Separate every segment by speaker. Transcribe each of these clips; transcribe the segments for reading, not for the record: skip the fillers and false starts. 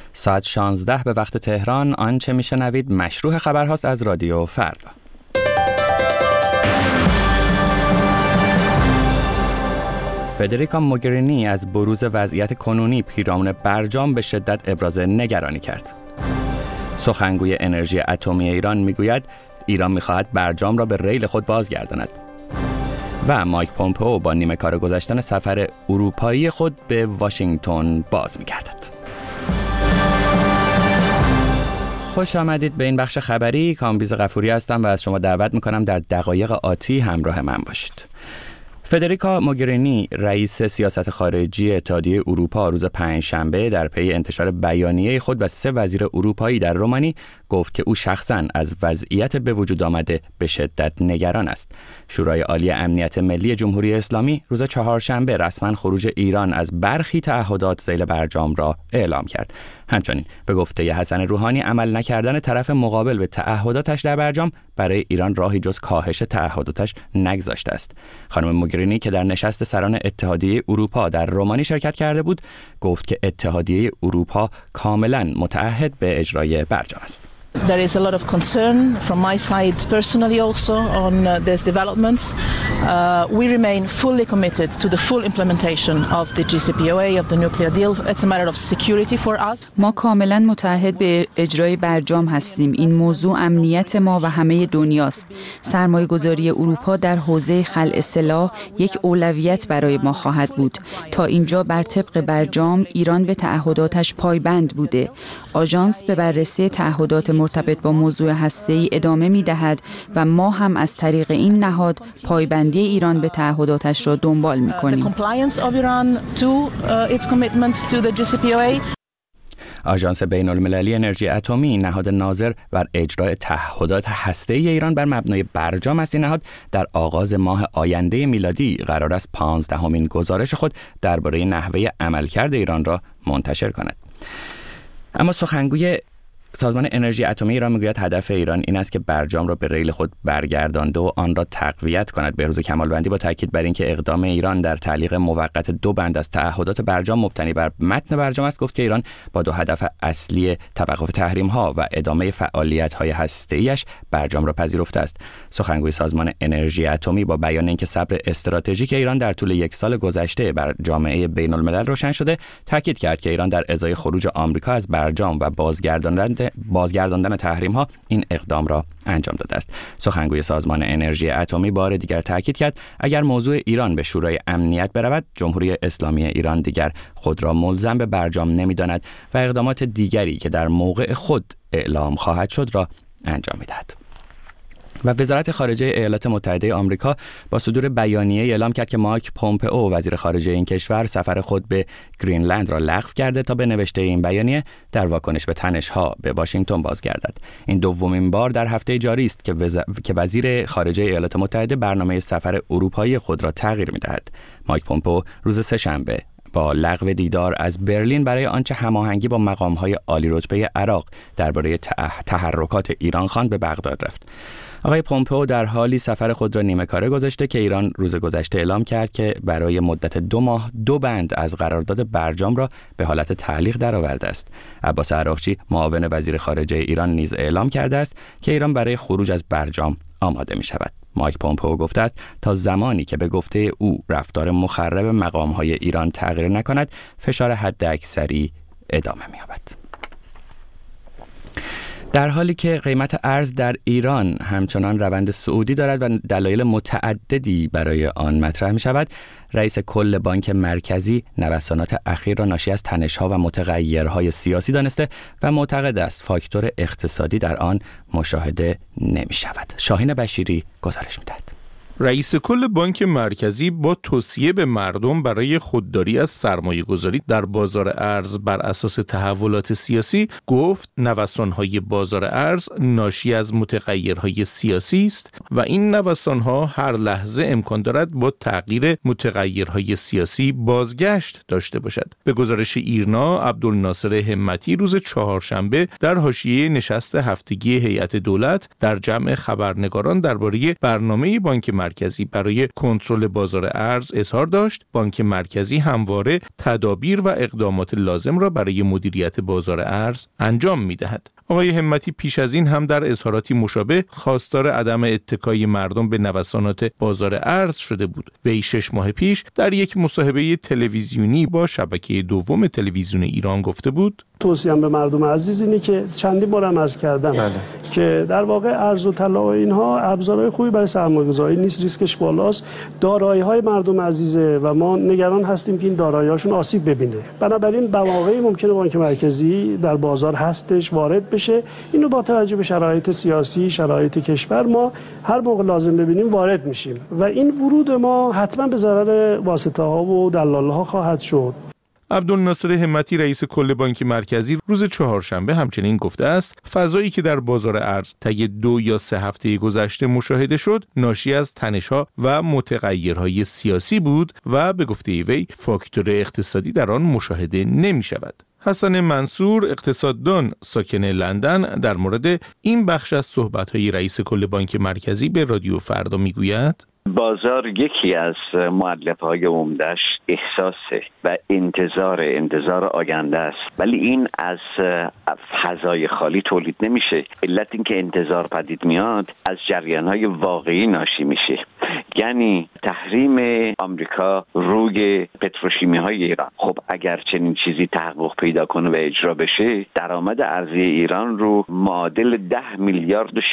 Speaker 1: ساعت 16 به وقت تهران. آنچه میشنوید مشروع خبرهاست از رادیو فردا. فدریکا موگرینی از بروز وضعیت کنونی پیرامون برجام به شدت ابراز نگرانی کرد. سخنگوی انرژی اتمی ایران میگوید ایران میخواهد برجام را به ریل خود بازگرداند. و مایک پومپئو با نیمه کار گذشتن سفر اروپایی خود به واشنگتن باز میگردد. خوش آمدید به این بخش خبری. کامبیز غفوری هستم و از شما دعوت میکنم در دقایق آتی همراه من باشید. فدریکا موگرینی رئیس سیاست خارجی اتحادیه اروپا روز پنجشنبه در پی انتشار بیانیه خود و 3 وزیر اروپایی در رومانی گفت که او شخصاً از وضعیت به وجود آمده به شدت نگران است. شورای عالی امنیت ملی جمهوری اسلامی روز چهارشنبه رسما خروج ایران از برخی تعهدات ذیل برجام را اعلام کرد. همچنین به گفته حسن روحانی عمل نکردن طرف مقابل به تعهداتش در برجام برای ایران راهی جز کاهش تعهداتش نگذاشته است. خانم موگرینی که در نشست سران اتحادیه اروپا در رومانی شرکت کرده بود، گفت که اتحادیه اروپا کاملاً متعهد به اجرای برجام است.
Speaker 2: There is a lot of concern from my side personally also on these developments. We remain fully committed to the full implementation of the JCPOA, of the nuclear deal. It's a matter of security for us.
Speaker 3: ما کاملا متعهد به اجرای برجام هستیم. این موضوع امنیت ما و همه دنیاست. سرمایه‌گذاری اروپا در حوزه خلع سلاح یک اولویت برای ما خواهد بود. تا اینجا بر طبق برجام ایران به تعهداتش پایبند بوده. آژانس به بررسی تعهدات مرتبط با موضوع هسته‌ای ادامه می‌دهد و ما هم از طریق این نهاد پایبندی ایران به تعهداتش را دنبال می‌کنیم.
Speaker 1: آژانس بین‌المللی انرژی اتمی نهاد ناظر بر اجرای تعهدات هسته‌ای ایران بر مبنای برجام است. این نهاد در آغاز ماه آینده میلادی قرار است 15مین گزارش خود درباره نحوه عملکرد ایران را منتشر کند. اما سخنگوی سازمان انرژی اتمی ایران میگوید هدف ایران این است که برجام را به ریل خود برگردانده و آن را تقویت کند. بهروز کمالوندی با تاکید بر اینکه اقدام ایران در تعلیق موقت 2 بند از تعهدات برجام مبتنی بر متن برجام است، گفت که ایران با 2 هدف اصلی توقف تحریم‌ها و ادامه فعالیت‌های هسته‌ایش برجام را پذیرفته است. سخنگوی سازمان انرژی اتمی با بیان اینکه صبر استراتژیک ایران در طول 1 سال گذشته بر جامعه بین‌الملل روشن شده، تاکید کرد که ایران در ازای خروج آمریکا از برجام و بازگرداندن تحریم‌ها این اقدام را انجام داده است. سخنگوی سازمان انرژی اتمی بار دیگر تاکید کرد اگر موضوع ایران به شورای امنیت برود، جمهوری اسلامی ایران دیگر خود را ملزم به برجام نمی‌داند و اقدامات دیگری که در موقع خود اعلام خواهد شد را انجام می‌دهد. و وزارت خارجه ایالات متحده آمریکا با صدور بیانیه اعلام کرد که مایک پومپئو وزیر خارجه این کشور سفر خود به گرینلند را لغو کرده تا به نوشته این بیانیه در واکنش به تنش‌ها به واشنگتن بازگردد. این دومین بار در هفته جاری است که وزیر خارجه ایالات متحده برنامه سفر اروپایی خود را تغییر می‌دهد. مایک پومپئو روز سه‌شنبه با لغو دیدار از برلین برای آنچه هماهنگی با مقام‌های عالی رتبه عراق درباره تحرکات ایران خواند به بغداد رفت. آقای پومپئو در حالی سفر خود را نیمه کاره گذاشته که ایران روز گذشته اعلام کرد که برای مدت 2 ماه 2 بند از قرارداد برجام را به حالت تعلیق درآورده است. عباس عراقچی معاون وزیر خارجه ایران نیز اعلام کرده است که ایران برای خروج از برجام آماده می شود. مایک پومپئو گفته است تا زمانی که به گفته او رفتار مخرب مقام‌های ایران تغییر نکند، فشار حداکثری ادامه می‌یابد. در حالی که قیمت ارز در ایران همچنان روند صعودی دارد و دلایل متعددی برای آن مطرح می شود، رئیس کل بانک مرکزی نوسانات اخیر را ناشی از تنش‌ها و متغیرهای سیاسی دانسته و معتقد است فاکتور اقتصادی در آن مشاهده نمی شود. شاهین بشیری گزارش می دهد.
Speaker 4: رئیس کل بانک مرکزی با توصیه به مردم برای خودداری از سرمایه‌گذاری در بازار ارز بر اساس تحولات سیاسی گفت نوسان‌های بازار ارز ناشی از متغیرهای سیاسی است و این نوسان‌ها هر لحظه امکان دارد با تغییر متغیرهای سیاسی بازگشت داشته باشد. به گزارش ایرنا، عبدالناصر همتی روز چهارشنبه در حاشیه نشست هفتگی هیئت دولت در جمع خبرنگاران درباره برنامه بانک مرکزی مرکزی برای کنترل بازار ارز اظهار داشت، بانک مرکزی همواره تدابیر و اقدامات لازم را برای مدیریت بازار ارز انجام می‌دهد. آقای همتی پیش از این هم در اظهاراتی مشابه خواستار عدم اتکای مردم به نوسانات بازار ارز شده بود. وی 6 ماه پیش در یک مصاحبه تلویزیونی با شبکه دوم تلویزیون ایران گفته بود:
Speaker 5: توصیه‌ام به مردم عزیز اینه که چندین بارم عرض کردم که در واقع ارز و طلا و اینها ابزارهای خوبی برای سرمایه‌گذاری نیست، ریسکش بالاست. دارایی‌های مردم عزیزه و ما نگران هستیم که این دارایی‌هاشون آسیب ببینه. بنابراین مواقعی ممکنه بانک مرکزی در بازار هستش وارد بشه. اینو با توجه به شرایط سیاسی، شرایط کشور ما هر موقع لازم ببینیم وارد میشیم و این ورود ما حتما به ضرر واسطه‌ها و دلال‌ها خواهد شد.
Speaker 4: عبدالناصر همتی رئیس کل بانک مرکزی روز چهارشنبه همچنین گفته است فضایی که در بازار ارز طی 2 یا 3 هفته گذشته مشاهده شد ناشی از تنش‌ها و متغیرهای سیاسی بود و به گفته وی فاکتور اقتصادی در آن مشاهده نمی‌شود. حسن منصور اقتصاددان ساکن لندن در مورد این بخش از صحبت‌های رئیس کل بانک مرکزی به رادیو فردا میگوید:
Speaker 6: بازار یکی از مؤلفه‌های عمده‌اش احساسه و انتظار آینده است، ولی این از فضای خالی تولید نمیشه. علت این که انتظار پدید میاد از جریان‌های واقعی ناشی میشه. یعنی تحریم آمریکا روی پتروشیمی‌های ایران. خب اگر چنین چیزی تحقق پیدا کنه و اجرا بشه، درآمد ارزی ایران رو معادل 10 میلیارد و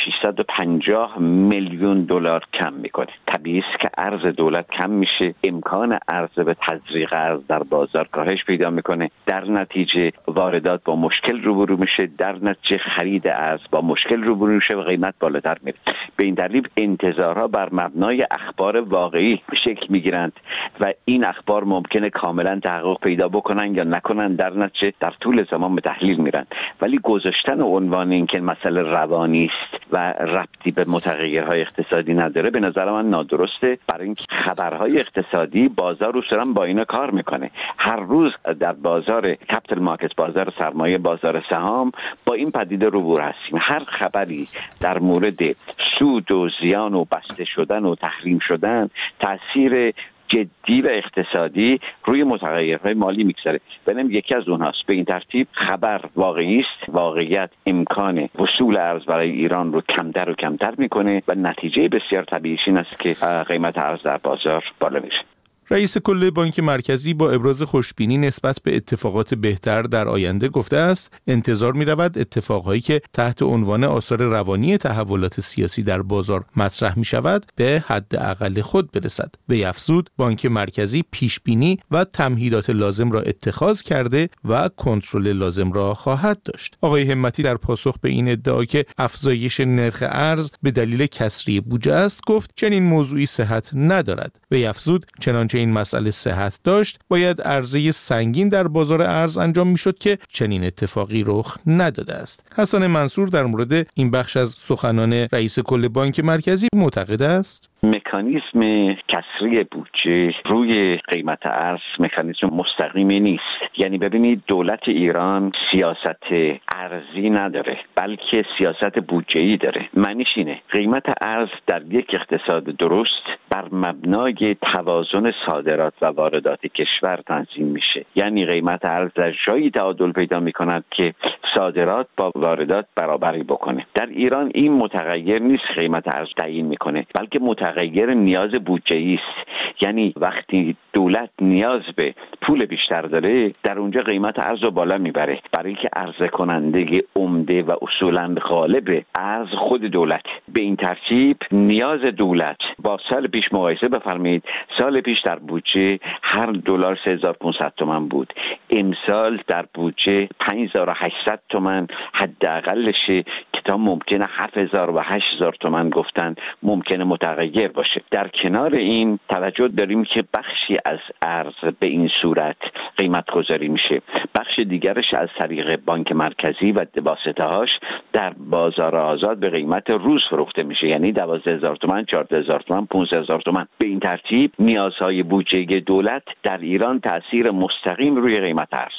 Speaker 6: 650 میلیون دلار کم میکنه. طبیعی است که ارز دولت کم میشه، امکان عرضه به تزریق ارز در بازار کاهش پیدا میکنه، در نتیجه واردات با مشکل روبرو میشه، در نتیجه خرید ارز با مشکل روبرو میشه و قیمت بالاتر میره. به این دلیل انتظارها بر مبنای اخبار واقعی شکل میگیرند و این اخبار ممکنه کاملا تحقق پیدا بکنن یا نکنن، در نتیجه در طول زمان به تحلیل میرن. ولی گذاشتن عنوان این که مسئله روانی است و ربطی به متغیرهای اقتصادی نداره به نظر من نادرسته، برای اینکه خبرهای اقتصادی بازار اصولا با اینا کار میکنه. هر روز در بازار کپیتال مارکت، بازار سرمایه، بازار سهام با این پدیده روبرو هستیم. هر خبری در مورد سود و زیان و بسته شدن و تحریم شدن تاثیر جدی و اقتصادی روی متغیرهای مالی میگذاره. ببینیم یکی از اونهاست. به این ترتیب خبر واقعی است، واقعیت امکان وصول ارز برای ایران رو کمتر و کمتر میکنه و نتیجه بسیار طبیعیش این است که قیمت ارز در بازار بالا میره.
Speaker 4: رئیس کل بانک مرکزی با ابراز خوشبینی نسبت به اتفاقات بهتر در آینده گفته است انتظار می‌رود اتفاقهایی که تحت عنوان آثار روانی تحولات سیاسی در بازار مطرح می‌شود به حداقل خود برسد. وی افزود بانک مرکزی پیشبینی و تمهیدات لازم را اتخاذ کرده و کنترل لازم را خواهد داشت. آقای همتی در پاسخ به این ادعا که افزایش نرخ ارز به دلیل کسری بودجه است گفت چنین موضوعی صحت ندارد. وی افزود چنانچه این مسئله صحت داشت باید عرضه سنگین در بازار ارز انجام میشد که چنین اتفاقی رخ نداده است. حسن منصور در مورد این بخش از سخنان رئیس کل بانک مرکزی معتقد است
Speaker 6: مکانیزم کسری بودجه روی قیمت ارز مکانیزم مستقیمی نیست. یعنی ببینید دولت ایران سیاست ارزی نداره بلکه سیاست بودجه‌ای داره. معنیش اینه قیمت ارز در یک اقتصاد درست بر مبنای توازن صادرات و واردات کشور تنظیم میشه. یعنی قیمت ارز در جایی تعادل پیدا میکند که صادرات با واردات برابری بکنه. در ایران این متغیر نیست قیمت ارز تعیین میکنه بلکه متغیر نیاز بودجه‌ای است. یعنی وقتی دولت نیاز به پول بیشتر داره در اونجا قیمت ارز رو بالا میبره برای اینکه عرضه کننده عمده و اصولاً غالب ارز خود دولت. به این ترتیب نیاز دولت با سال پیش مقایسه بفرمایید، سال پیش در بودجه هر دلار 3500 تومان بود. امسال در بودجه 5800 تومان حداقلشه که تا ممکنه 7000 و 8000 تومان گفتن ممکنه متغیر باشه. در کنار این توجه داریم که بخشی از ارز به این صورت قیمت گذاری میشه، بخش دیگرش از طریق بانک مرکزی و واسطه‌هاش در بازار آزاد به قیمت روز فروخته میشه، یعنی 12000 تومان، 14000 تومان، 15000 تومان. به این ترتیب نیازهای بودجه دولت در ایران تأثیر مستقیم روی قیمت ارز داره.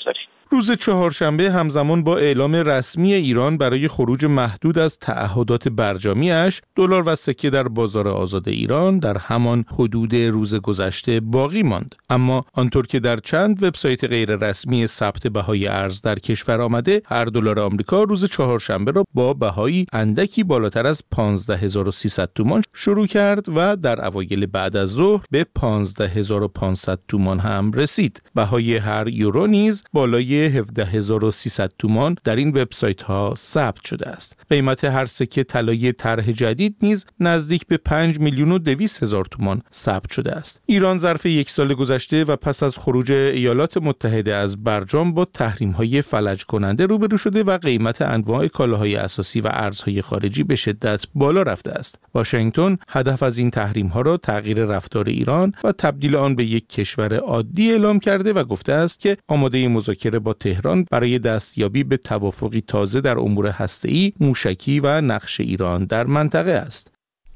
Speaker 4: روز چهارشنبه همزمان با اعلام رسمی ایران برای خروج محدود از تعهدات برجامیش، دلار و سکه در بازار آزاد ایران در همان حدود روز گذشته باقی ماند. اما آنطور که در چند وبسایت غیر رسمی ثبت بهای ارز در کشور آمده، هر دلار آمریکا روز چهارشنبه را با بهایی اندکی بالاتر از 15300 تومان شروع کرد و در اوایل بعد از ظهر به 15500 تومان هم رسید. بهای هر یورو نیز بالای 17300 تومان در این وبسایت ها ثبت شده است. قیمت هر سکه طلایی طرح جدید نیز نزدیک به 5,200,000 تومان ثبت شده است. ایران ظرف یک سال گذشته و پس از خروج ایالات متحده از برجام با تحریم‌های فلج کننده روبرو شده و قیمت انواع کالاهای اساسی و ارزهای خارجی به شدت بالا رفته است. واشنگتن هدف از این تحریم‌ها را تغییر رفتار ایران و تبدیل آن به یک کشور عادی اعلام کرده و گفته است که آماده مذاکره با تهران برای دستیابی به توافقی تازه در امور هسته‌ای، موشکی و نقش ایران در منطقه است.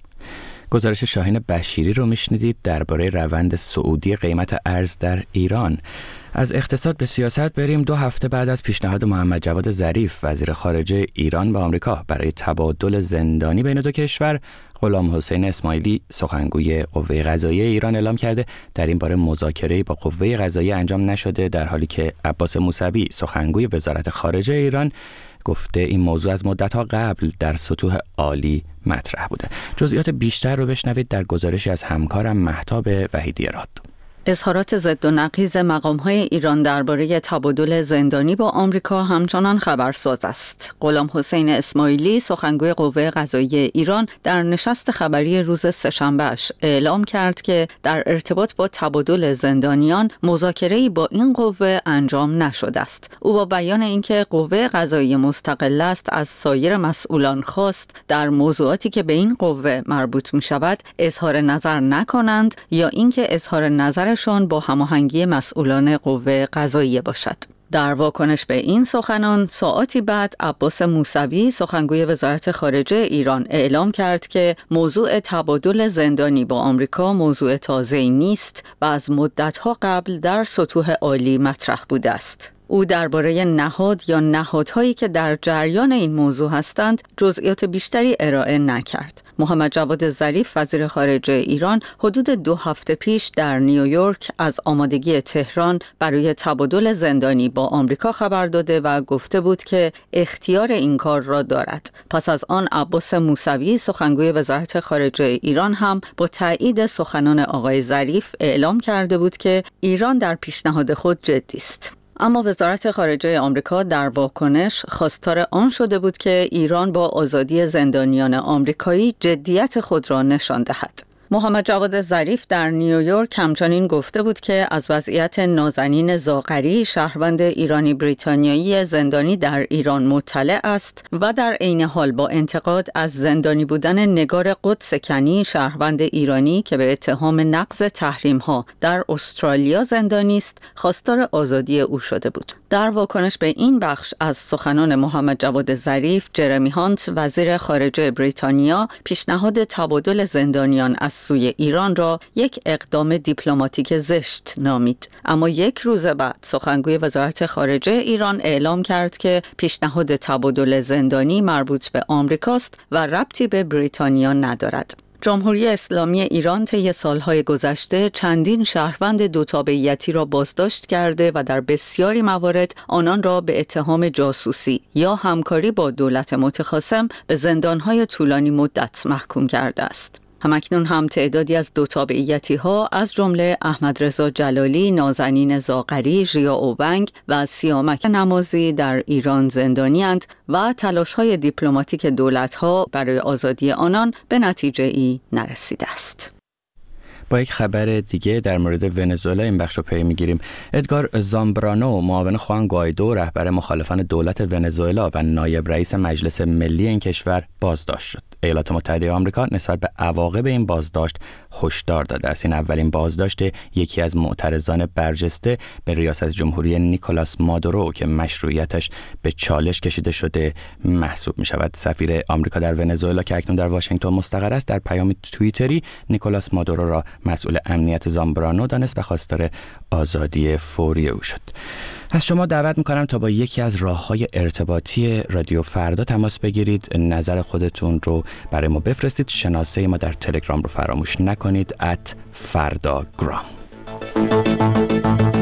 Speaker 1: گزارش شاهین بشیری رو میشنیدید درباره روند صعودی قیمت ارز در ایران. از اقتصاد به سیاست بریم. 2 هفته بعد از پیشنهاد محمد جواد ظریف وزیر خارجه ایران به آمریکا برای تبادل زندانی بین دو کشور، غلام حسین اسماعیلی سخنگوی قوه قضاییه ایران اعلام کرده در این باره مذاکره‌ای با قوه قضاییه انجام نشده، در حالی که عباس موسوی سخنگوی وزارت خارجه ایران گفته این موضوع از مدت‌ها قبل در سطوح عالی مطرح بوده. جزئیات بیشتر رو بشنوید در گزارشی از همکارم مهتاب وحیدی راد.
Speaker 7: اظهارات ضد و نقیض مقام‌های ایران درباره تبادل زندانی با آمریکا همچنان خبرساز است. غلام حسین اسماعیلی سخنگوی قوه قضاییه ایران در نشست خبری روز سه‌شنبه‌اش اعلام کرد که در ارتباط با تبادل زندانیان مذاکره‌ای با این قوه انجام نشده است. او با بیان اینکه قوه قضاییه مستقل است از سایر مسئولان خواست در موضوعاتی که به این قوه مربوط می‌شود اظهار نظر نکنند یا اینکه اظهار نظر شان با هماهنگی مسئولان قوه قضاییه باشد. در واکنش به این سخنان ساعاتی بعد عباس موسوی سخنگوی وزارت خارجه ایران اعلام کرد که موضوع تبادل زندانی با آمریکا موضوع تازه‌ای نیست و از مدت‌ها قبل در سطوح عالی مطرح بوده است. او درباره نهاد یا نهادهایی که در جریان این موضوع هستند جزئیات بیشتری ارائه نکرد. محمد جواد ظریف وزیر خارجه ایران حدود 2 هفته پیش در نیویورک از آمادگی تهران برای تبادل زندانی با آمریکا خبر داده و گفته بود که اختیار این کار را دارد. پس از آن عباس موسوی سخنگوی وزارت خارجه ایران هم با تایید سخنان آقای ظریف اعلام کرده بود که ایران در پیشنهاد خود جدی است. اما وزارت خارجه آمریکا در واکنش خواستار آن شده بود که ایران با آزادی زندانیان آمریکایی جدیت خود را نشان دهد. محمد جواد ظریف در نیویورک همچنین گفته بود که از وضعیت نازنین زاغری شهروند ایرانی بریتانیایی زندانی در ایران مطلع است و در عین حال با انتقاد از زندانی بودن نگار قدس کنی شهروند ایرانی که به اتهام نقض تحریم‌ها در استرالیا زندانی است خواستار آزادی او شده بود. در واکنش به این بخش از سخنان محمد جواد ظریف، جرمی هانت وزیر خارجه بریتانیا پیشنهاد تبادل زندانیان از سوی ایران را یک اقدام دیپلماتیک زشت نامید. اما یک روز بعد سخنگوی وزارت خارجه ایران اعلام کرد که پیشنهاد تبادل زندانی مربوط به آمریکاست و ربطی به بریتانیا ندارد. جمهوری اسلامی ایران طی سالهای گذشته چندین شهروند دو تابعیتی را بازداشت کرده و در بسیاری موارد آنان را به اتهام جاسوسی یا همکاری با دولت متخاصم به زندانهای طولانی مدت محکوم کرده است. همکنون هم تعدادی از دو تابعیتی‌ها از جمله احمد رضا جلالی، نازنین زاغری، ژیا اوبنگ و سیامک نمازی در ایران زندانی‌اند و تلاش‌های دیپلماتیک دولت‌ها برای آزادی آنان به نتیجه‌ای نرسیده است.
Speaker 1: با یک خبر دیگه در مورد ونزوئلا این بخش رو پی میگیریم. ادگار زامبرانو معاون خوان گوایدو رهبر مخالفان دولت ونزوئلا و نایب رئیس مجلس ملی این کشور بازداشت شد. ایالات متحده آمریکا نسبت به عواقب این بازداشت هشدار داده است. این اولین بازداشت یکی از معترضان برجسته به ریاست جمهوری نیکولاس مادورو که مشروعیتش به چالش کشیده شده محسوب می شود. سفیر آمریکا در ونزوئلا که اکنون در واشنگتن مستقر است در پیام توییتری نیکولاس مادورو را مسئول امنیت زامبرانو دانست و خواستار آزادی فوری او شد. از شما دعوت میکنم تا با یکی از راه‌های ارتباطی رادیو فردا تماس بگیرید، نظر خودتون رو برای ما بفرستید. شناسه ما در تلگرام رو فراموش نکنید @فردا گرام.